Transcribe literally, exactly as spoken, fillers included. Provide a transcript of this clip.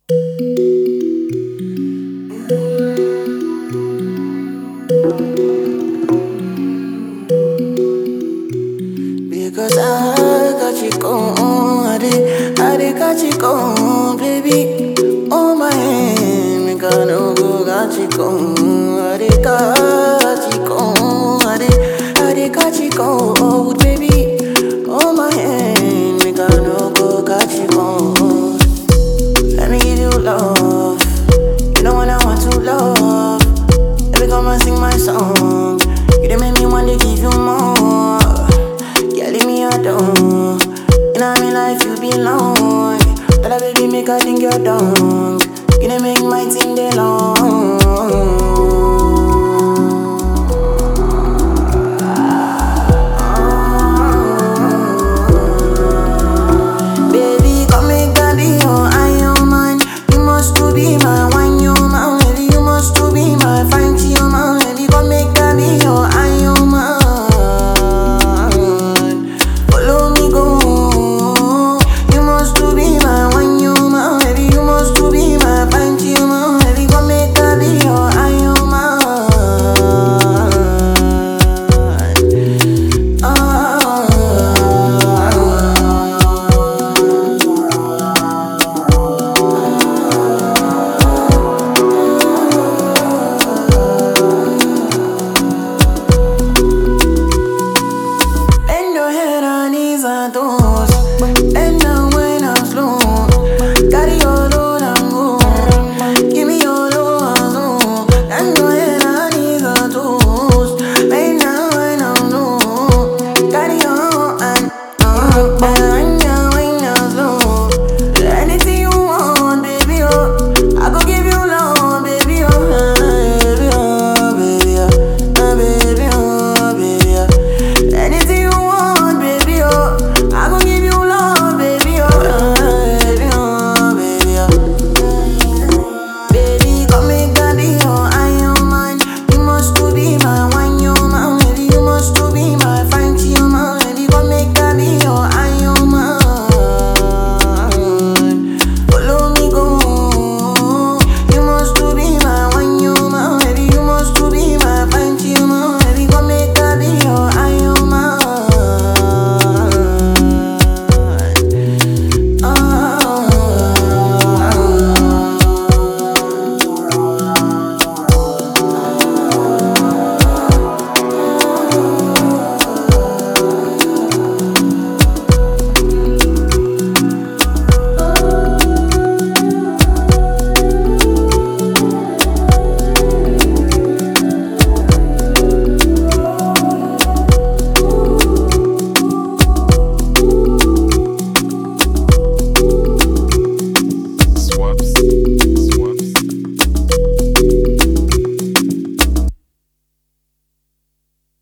Because I got you gone, I did, I did got you gone, baby. On my hand, me got no go, got you gone, I did got you gone, I did, I did got you gone, baby. On my hand, me got no go, got you gone. Let me give you love, you know when I want to love. Every come and sing my song, you done make me want to give you more. Yeah, leave me alone. In my life you belong. Tell a baby make her think you're dumb. You done make my thing day long.